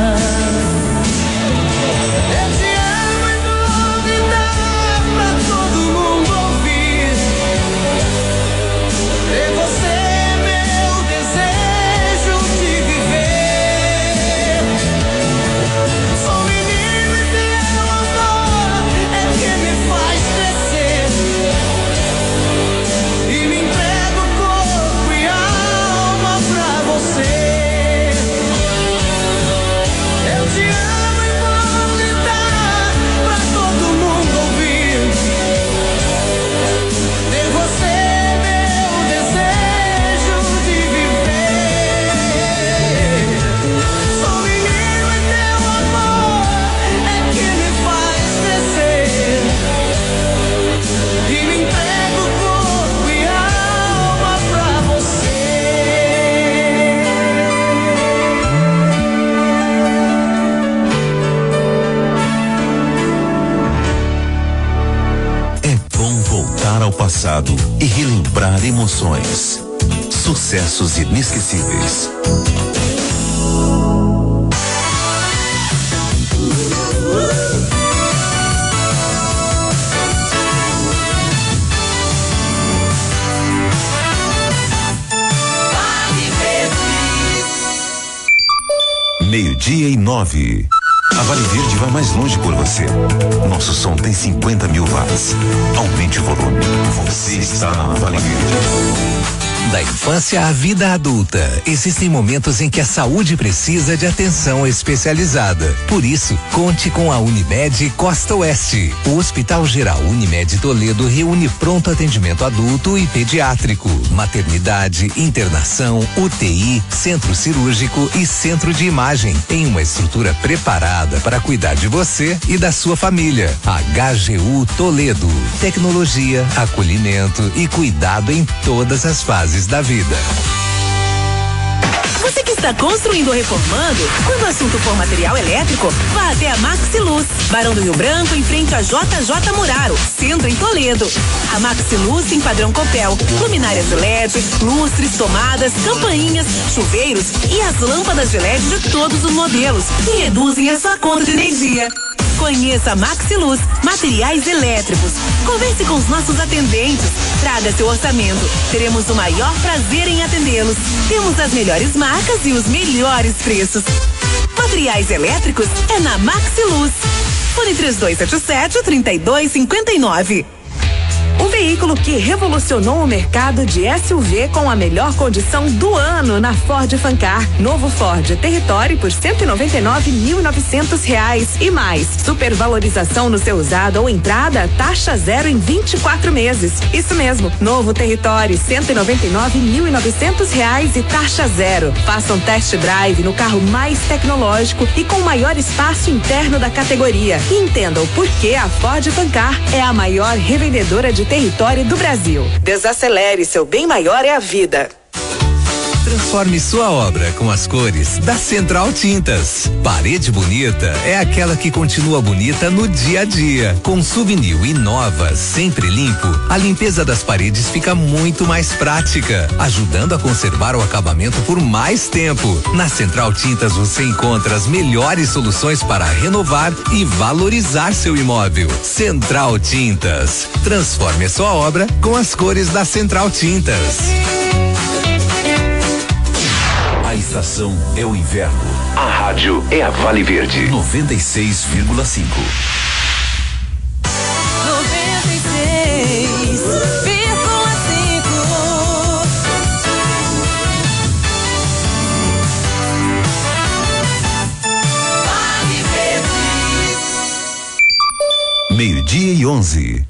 Speaker 12: Passado e relembrar emoções, sucessos inesquecíveis. Meio-dia e nove. A Vale Verde vai mais longe por você. Nosso som tem cinquenta mil watts. Aumente o volume. Você está na Vale Verde.
Speaker 19: Da infância à vida adulta, existem momentos em que a saúde precisa de atenção especializada. Por isso, conte com a Unimed Costa Oeste. O Hospital Geral Unimed Toledo reúne pronto atendimento adulto e pediátrico, maternidade, internação, U T I, centro cirúrgico e centro de imagem, em uma estrutura preparada para cuidar de você e da sua família. H G U Toledo. Tecnologia, acolhimento e cuidado em todas as fases da vida.
Speaker 7: Você que está construindo ou reformando, quando o assunto for material elétrico, vá até a Maxiluz, Barão do Rio Branco, em frente a J J Muraro, centro em Toledo. A Maxiluz tem padrão Copel, luminárias de L E D, lustres, tomadas, campainhas, chuveiros e as lâmpadas de L E D de todos os modelos, que reduzem a sua conta de energia. Conheça a Maxiluz, materiais elétricos. Converse com os nossos atendentes. Traga seu orçamento. Teremos o maior prazer em atendê-los. Temos as melhores marcas e os melhores preços. Materiais elétricos é na Maxiluz. Fone três dois sete sete, três dois cinco nove. O veículo que revolucionou o mercado de S U V com a melhor condição do ano na Ford Fancar. Novo Ford Territory por cento e noventa e nove mil e novecentos reais e mais. Supervalorização no seu usado ou entrada, taxa zero em vinte e quatro meses. Isso mesmo, novo Territory cento e noventa e nove mil e novecentos reais e taxa zero. Faça um test drive no carro mais tecnológico e com maior espaço interno da categoria. E entenda o porquê a Ford Fancar é a maior revendedora de território do Brasil. Desacelere, seu bem maior é a vida.
Speaker 19: Transforme sua obra com as cores da Central Tintas. Parede bonita é aquela que continua bonita no dia a dia. Com Suvinil e Nova, sempre limpo, a limpeza das paredes fica muito mais prática, ajudando a conservar o acabamento por mais tempo. Na Central Tintas você encontra as melhores soluções para renovar e valorizar seu imóvel. Central Tintas. Transforme a sua obra com as cores da Central Tintas.
Speaker 12: A estação é o inverno. A rádio é a Vale Verde. noventa e seis vírgula cinco.
Speaker 18: noventa e seis vírgula
Speaker 19: onze.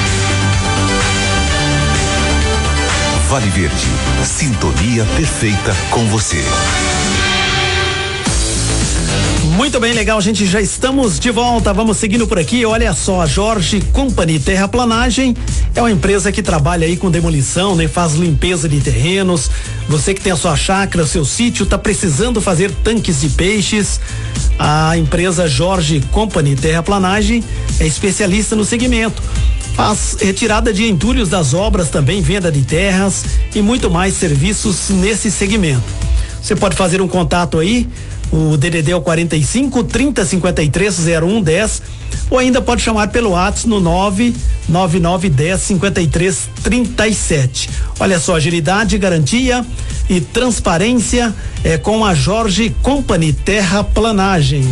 Speaker 19: Vale Verde, sintonia perfeita com você.
Speaker 2: Muito bem, legal, gente, já estamos de volta, vamos seguindo por aqui. Olha só, a Jorge Company Terraplanagem é uma empresa que trabalha aí com demolição, né? Faz limpeza de terrenos. Você que tem a sua chácara, seu sítio, tá precisando fazer tanques de peixes. A empresa Jorge Company Terraplanagem é especialista no segmento. Faz retirada de entulhos das obras, também venda de terras e muito mais serviços nesse segmento. Você pode fazer um contato aí, o D D D é o quarenta e cinco, trinta, cinquenta e três, zero um, dez, ou ainda pode chamar pelo WhatsApp no nove nove nove, dez, cinquenta e três, trinta e sete. Olha só, agilidade, garantia e transparência é com a Jorge Company Terraplanagem.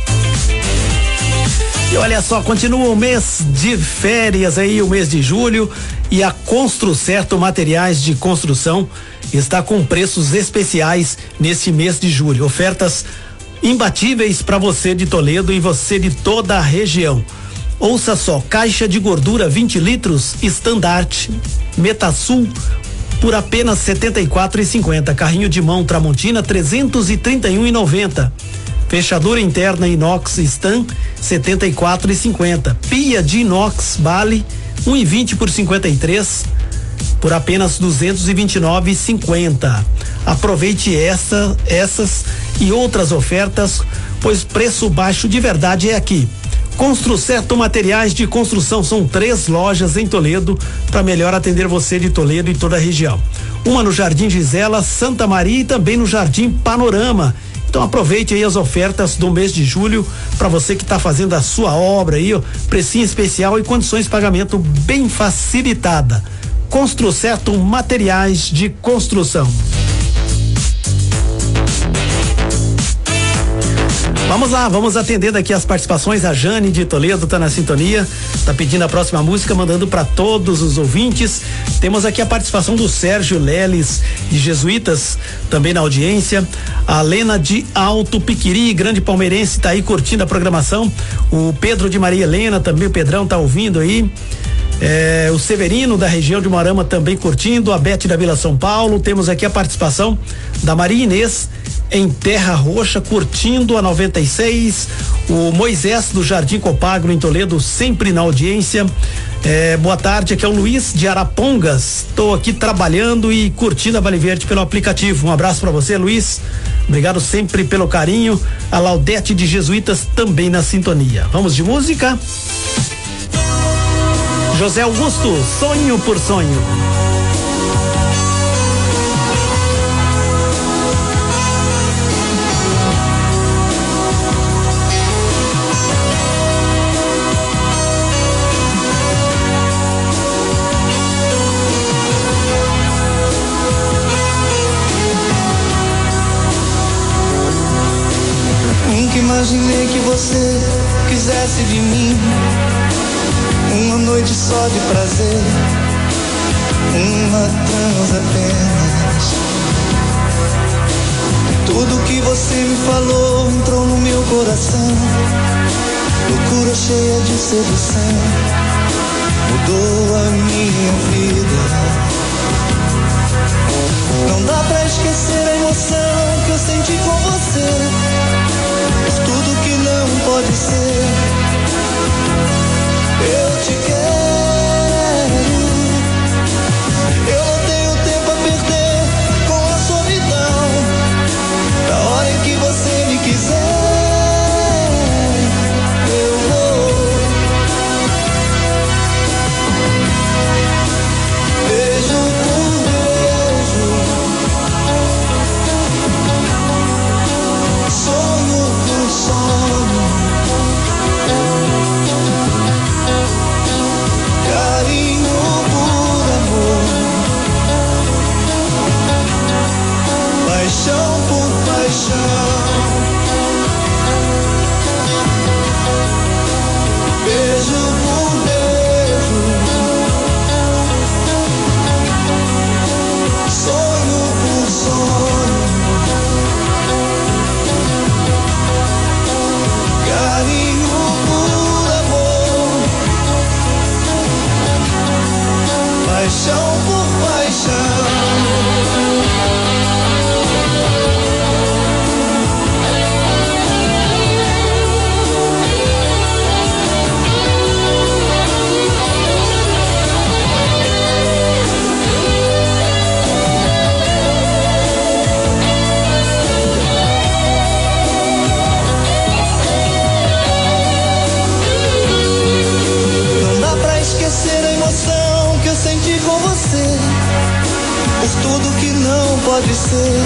Speaker 2: E olha só, continua o mês de férias aí, o mês de julho, e a Construcerto Materiais de Construção está com preços especiais neste mês de julho. Ofertas imbatíveis para você de Toledo e você de toda a região. Ouça só, caixa de gordura vinte litros, Standard, Metasul, por apenas setenta e quatro e cinquenta. Carrinho de mão Tramontina, trezentos e trinta e um e noventa. Fechadura interna inox Stan, setenta e quatro e cinquenta. Pia de inox Bale, um e vinte por cinquenta e três, por apenas duzentos e vinte e nove e cinquenta. Aproveite essa, essas e outras ofertas, pois preço baixo de verdade é aqui. Construcerto Materiais de Construção, são três lojas em Toledo para melhor atender você de Toledo e toda a região. Uma no Jardim Gisela, Santa Maria e também no Jardim Panorama. Então aproveite aí as ofertas do mês de julho para você que está fazendo a sua obra aí, ó, precinho especial e condições de pagamento bem facilitada. Construcerto Materiais de Construção. Vamos lá, vamos atendendo aqui as participações. A Jane de Toledo tá na sintonia, tá pedindo a próxima música, mandando para todos os ouvintes. Temos aqui a participação do Sérgio Leles de Jesuítas, também na audiência. A Lena de Alto Piquiri, grande palmeirense, tá aí curtindo a programação. O Pedro de Maria Helena, também o Pedrão tá ouvindo aí. É, o Severino da região de Moarama também curtindo, a Bete da Vila São Paulo. Temos aqui a participação da Maria Inês em Terra Roxa, curtindo a noventa e seis. O Moisés do Jardim Copagro em Toledo, sempre na audiência. É, boa tarde, aqui é o Luiz de Arapongas. Estou aqui trabalhando e curtindo a Vale Verde pelo aplicativo. Um abraço para você, Luiz. Obrigado sempre pelo carinho. A Laudete de Jesuítas também na sintonia. Vamos de música? José Augusto, Sonho por Sonho.
Speaker 18: Nunca imaginei que você quisesse de mim uma noite só de prazer, uma trans apenas. Tudo que você me falou entrou no meu coração, loucura cheia de sedução, mudou a minha vida. Não dá pra esquecer a emoção que eu senti com você, mas tudo que não pode ser. Eu te quero, eu não tenho tempo a perder com a solidão. Na hora em que você me quiser, eu vou. Beijo por beijo, o que não pode ser.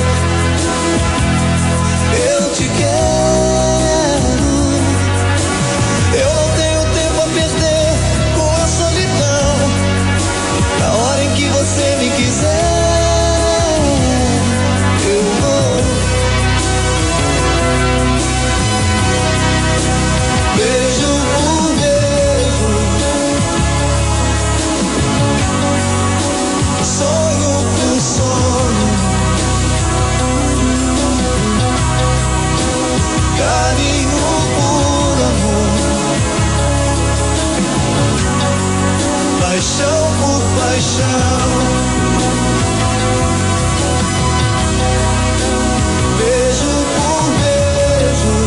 Speaker 18: Eu te quero. Eu não tenho tempo a perder com a solidão. Na hora em que você me quiser, eu vou. Beijo por beijo, sonho por sonho, carinho por amor, paixão por paixão. Beijo por beijo,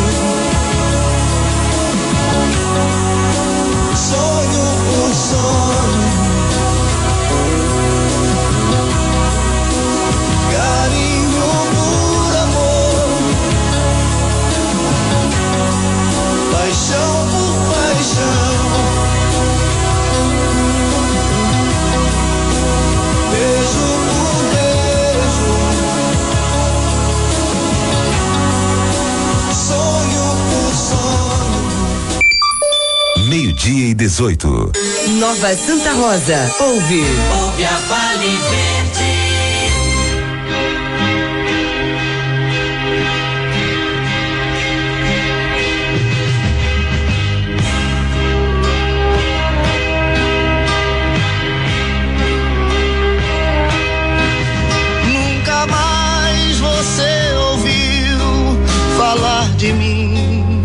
Speaker 18: sonho por sonho, carinho por amor, paixão por paixão. Beijo por beijo, sonho por sonho.
Speaker 12: Meio-dia e dezoito.
Speaker 8: Nova Santa Rosa. Ouve.
Speaker 18: Ouve a Vale Verde. Nunca mais você ouviu falar de mim,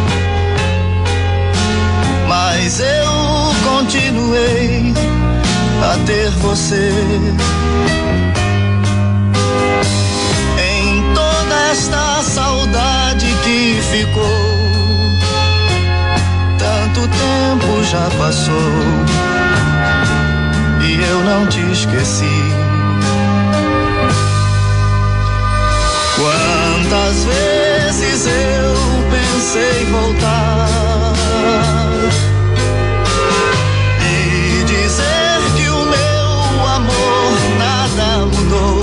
Speaker 18: mas eu continuei a ter você. Em toda esta saudade que ficou, tanto tempo já passou e eu não te esqueci. Quantas vezes eu pensei voltar e dizer que o meu amor nada mudou,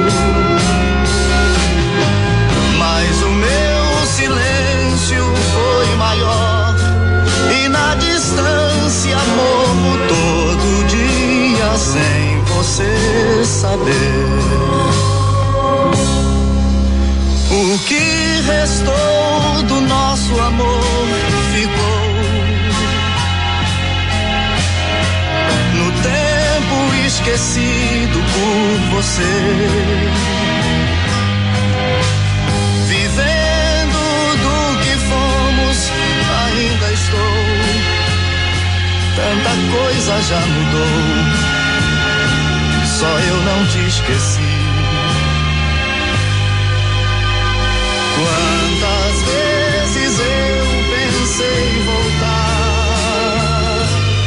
Speaker 18: mas o meu silêncio foi maior e na distância morro todo dia sem você saber. O que restou do nosso amor ficou no tempo esquecido por você. Vivendo do que fomos, ainda estou. Tanta coisa já mudou, só eu não te esqueci. Quantas vezes eu pensei em voltar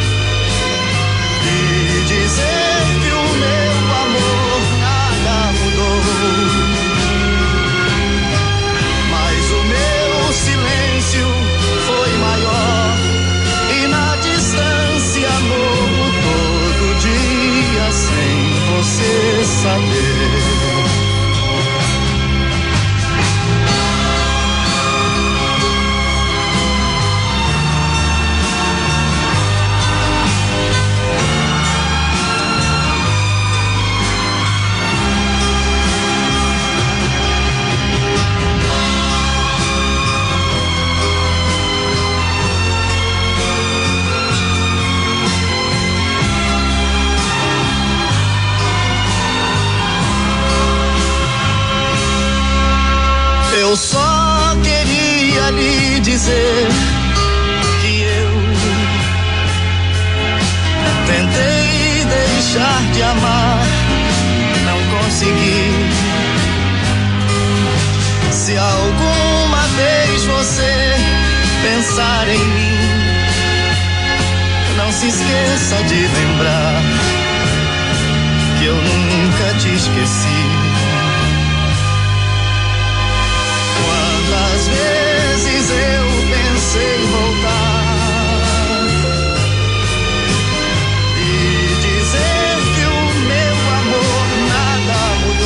Speaker 18: e dizer que o meu amor nada mudou, mas o meu silêncio foi maior e na distância morro todo dia sem você saber. Eu só queria lhe dizer que eu tentei deixar de amar, não consegui. Se alguma vez você pensar em mim, não se esqueça de lembrar que eu nunca te esqueci. Quantas vezes eu pensei em voltar e dizer que o meu amor nada mudou.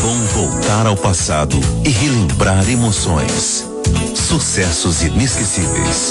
Speaker 12: bom voltar ao passado e relembrar emoções. Sucessos inesquecíveis.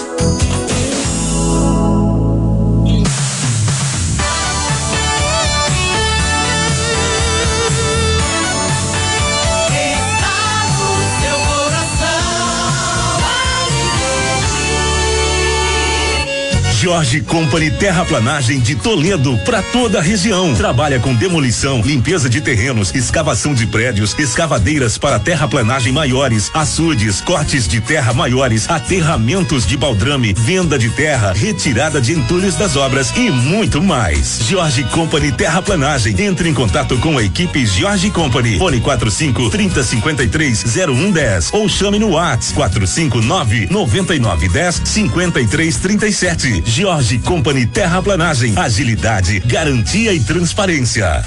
Speaker 10: Jorge Company Terraplanagem de Toledo para toda a região. Trabalha com demolição, limpeza de terrenos, escavação de prédios, escavadeiras para terraplanagem maiores, açudes, cortes de terra maiores, aterramentos de baldrame, venda de terra, retirada de entulhos das obras e muito mais. Jorge Company Terraplanagem. Entre em contato com a equipe Jorge Company. Fone quatro cinco, trinta, cinquenta e três, zero um dez ou chame no WhatsApp quatro cinco nove, noventa e nove, dez, cinquenta e três, trinta e sete. Jorge Company Terraplanagem, agilidade, garantia e transparência.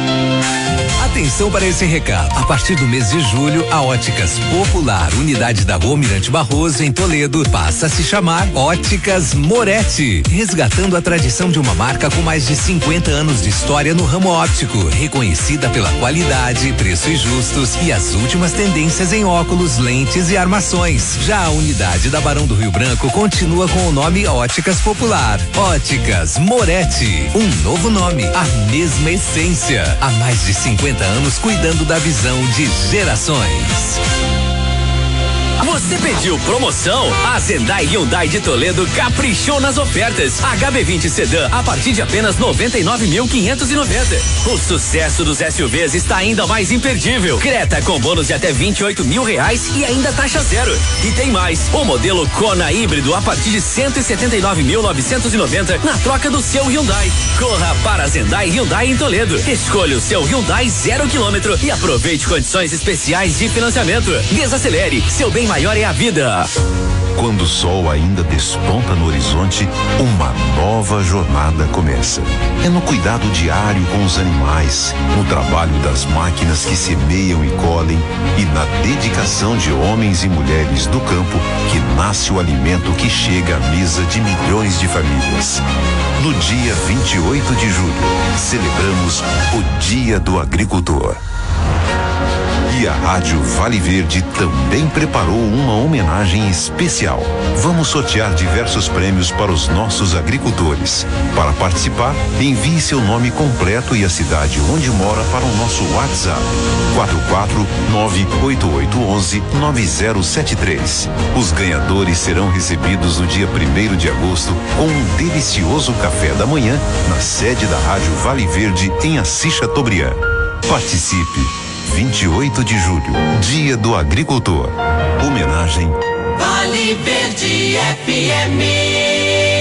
Speaker 19: Atenção para esse recado. A partir do mês de julho, a Óticas Popular, unidade da Rua Mirante Barroso, em Toledo, passa a se chamar Óticas Moretti, resgatando a tradição de uma marca com mais de cinquenta anos de história no ramo óptico, reconhecida pela qualidade, preços justos e as últimas tendências em óculos, lentes e armações. Já a unidade da Barão do Rio Branco continua com o nome Óticas Popular. Óticas Moretti, um novo nome, a mesma essência. Há mais de cinquenta anos cuidando da visão de gerações.
Speaker 9: Você pediu promoção? A Zendai Hyundai de Toledo caprichou nas ofertas. H B vinte Sedã a partir de apenas noventa e nove mil quinhentos e noventa. O sucesso dos S U Vs está ainda mais imperdível. Creta com bônus de até vinte e oito mil reais e ainda taxa zero. E tem mais, o modelo Kona híbrido a partir de cento e setenta e nove mil novecentos e noventa na troca do seu Hyundai. Corra para a Zendai Hyundai em Toledo. Escolha o seu Hyundai zero quilômetro e aproveite condições especiais de financiamento. Desacelere, seu bem maior é a vida.
Speaker 12: Quando o sol ainda desponta no horizonte, uma nova jornada começa. É no cuidado diário com os animais, no trabalho das máquinas que semeiam e colhem e na dedicação de homens e mulheres do campo que nasce o alimento que chega à mesa de milhões de famílias. No dia vinte e oito de julho, celebramos o Dia do Agricultor. E a Rádio Vale Verde também preparou uma homenagem especial. Vamos sortear diversos prêmios para os nossos agricultores. Para participar, envie seu nome completo e a cidade onde mora para o nosso WhatsApp quatro quatro nove, oito oito um um, nove zero sete três. Os ganhadores serão recebidos no dia primeiro de agosto com um delicioso café da manhã na sede da Rádio Vale Verde em Assis Chateaubriand. Participe! vinte e oito de julho, Dia do Agricultor. Homenagem
Speaker 18: Vale Verde F M.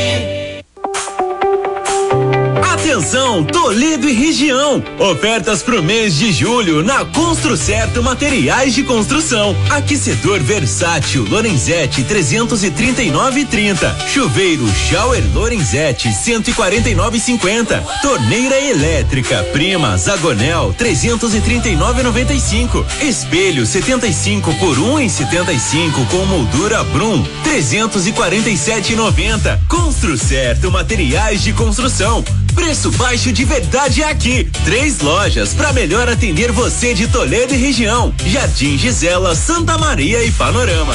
Speaker 9: Atenção, Toledo e região. Ofertas pro mês de julho na Construcerto Materiais de Construção. Aquecedor versátil Lorenzetti trezentos e trinta e nove e trinta. Chuveiro Shower Lorenzetti cento e quarenta e nove e cinquenta. Torneira elétrica Prima Zagonel trezentos e trinta e nove e noventa e cinco. Espelho setenta e cinco por um e setenta e cinco com moldura Brum trezentos e quarenta e sete e noventa. Construcerto Materiais de Construção. Preço baixo de verdade é aqui. Três lojas para melhor atender você de Toledo e região. Jardim Gisela, Santa Maria e Panorama.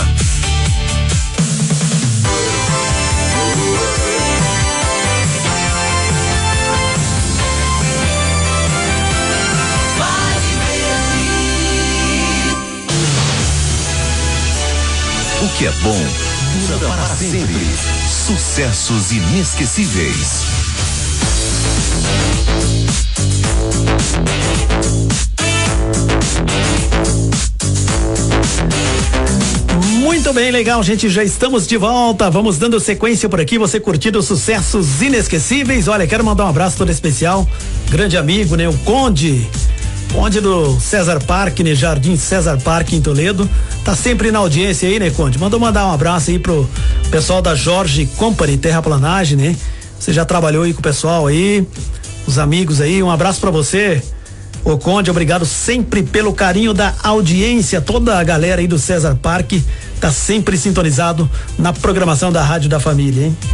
Speaker 12: O que é bom dura para sempre. Sucessos inesquecíveis.
Speaker 2: Muito bem, legal, gente, já estamos de volta, vamos dando sequência por aqui, você curtindo os sucessos inesquecíveis. Olha, quero mandar um abraço todo especial, grande amigo, né, o Conde, Conde do César Parque, né, Jardim César Parque em Toledo, tá sempre na audiência aí, né, Conde? Mandou mandar um abraço aí pro pessoal da Jorge Company Terraplanagem, né? Você já trabalhou aí com o pessoal aí, os amigos aí, um abraço pra você, ô Conde, obrigado sempre pelo carinho da audiência, toda a galera aí do César Parque tá sempre sintonizado na programação da Rádio da Família, hein?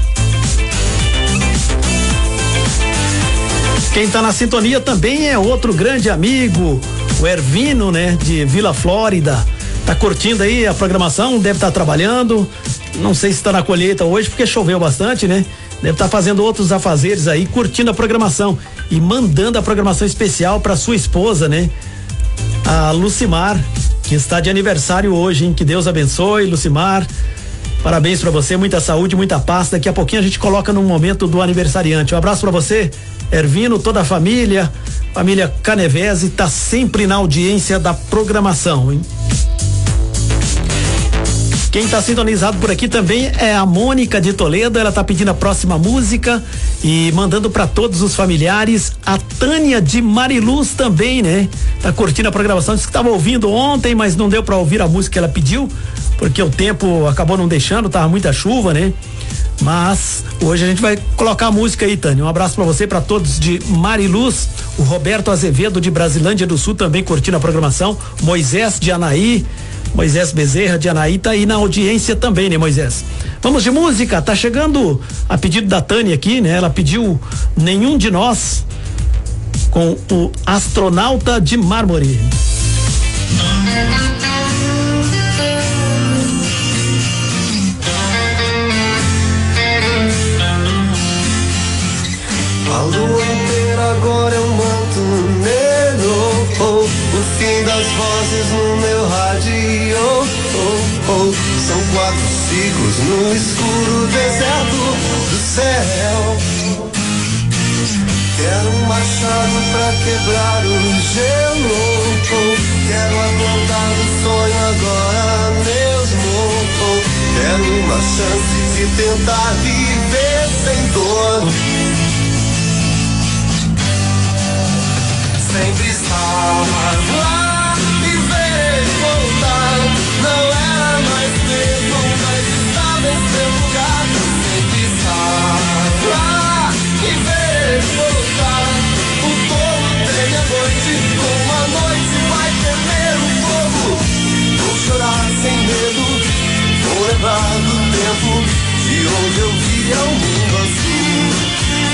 Speaker 2: Quem tá na sintonia também é outro grande amigo, O Ervino, né, de Vila Flórida, tá curtindo aí a programação, deve estar tá trabalhando, não sei se está na colheita hoje, porque choveu bastante, né? Deve estar tá fazendo outros afazeres aí, curtindo a programação e mandando a programação especial para sua esposa, né? A Lucimar, que está de aniversário hoje, hein? Que Deus abençoe, Lucimar. Parabéns para você, muita saúde, muita paz. Daqui a pouquinho a gente coloca no momento do aniversariante. Um abraço para você, Ervino, toda a família, família Canevese, tá sempre na audiência da programação, hein? Quem está sintonizado por aqui também é a Mônica de Toledo, ela tá pedindo a próxima música e mandando para todos os familiares. A Tânia de Mariluz também, né? Tá curtindo a programação, disse que estava ouvindo ontem, mas não deu para ouvir a música que ela pediu, porque o tempo acabou não deixando, tava muita chuva, né? Mas hoje a gente vai colocar a música aí, Tânia. Um abraço para você, para todos de Mariluz. O Roberto Azevedo de Brasilândia do Sul também curtindo a programação. Moisés de Anaí, Moisés Bezerra de Anaí tá aí na audiência também, né, Moisés? Vamos de música, tá chegando a pedido da Tânia aqui, né? Ela pediu Nenhum de Nós com o Astronauta de Mármore.
Speaker 18: A lua inteira agora é um manto negro, oh, o fim das vozes no meu rádio, oh, oh, são quatro ciclos no escuro deserto do céu. Quero um machado pra quebrar o gelo, oh, quero aguentar o sonho agora mesmo, oh, quero uma chance de tentar viver sem dor. Sempre estar lá e ver voltar. Não era mais mesmo, mas estava em seu lugar. Sempre estar lá e ver voltar. O povo tem a noite, como a noite vai temer o fogo. Vou chorar sem medo, vou lembrar do tempo de onde eu via o mundo azul.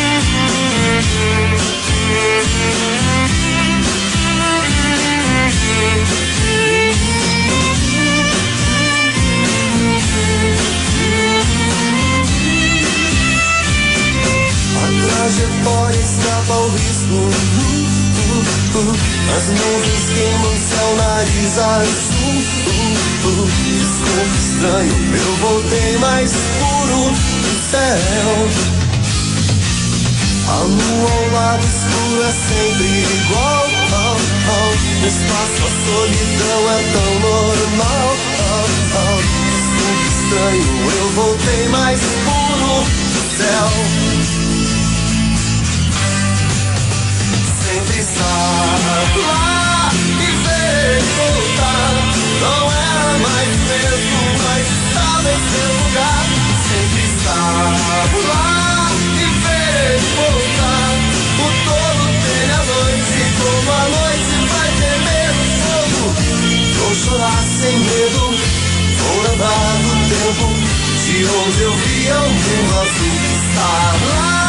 Speaker 18: A trajetória escapa ao risco, as nuvens queimam seu nariz azul. Desculpe estranho, eu voltei mais puro do céu. A lua ao lado escuro é sempre igual, oh, oh. No espaço a solidão é tão normal, oh, oh. Desculpe estranho, eu voltei mais puro do céu. Sempre estar lá e ver voltar. Não era mais mesmo, mas estava em seu lugar. Sempre estar lá e ver voltar. O todo tem a noite, como a noite vai temer o fogo. Vou chorar sem medo, vou lembrar do tempo de onde eu via o mundo azul. Estar lá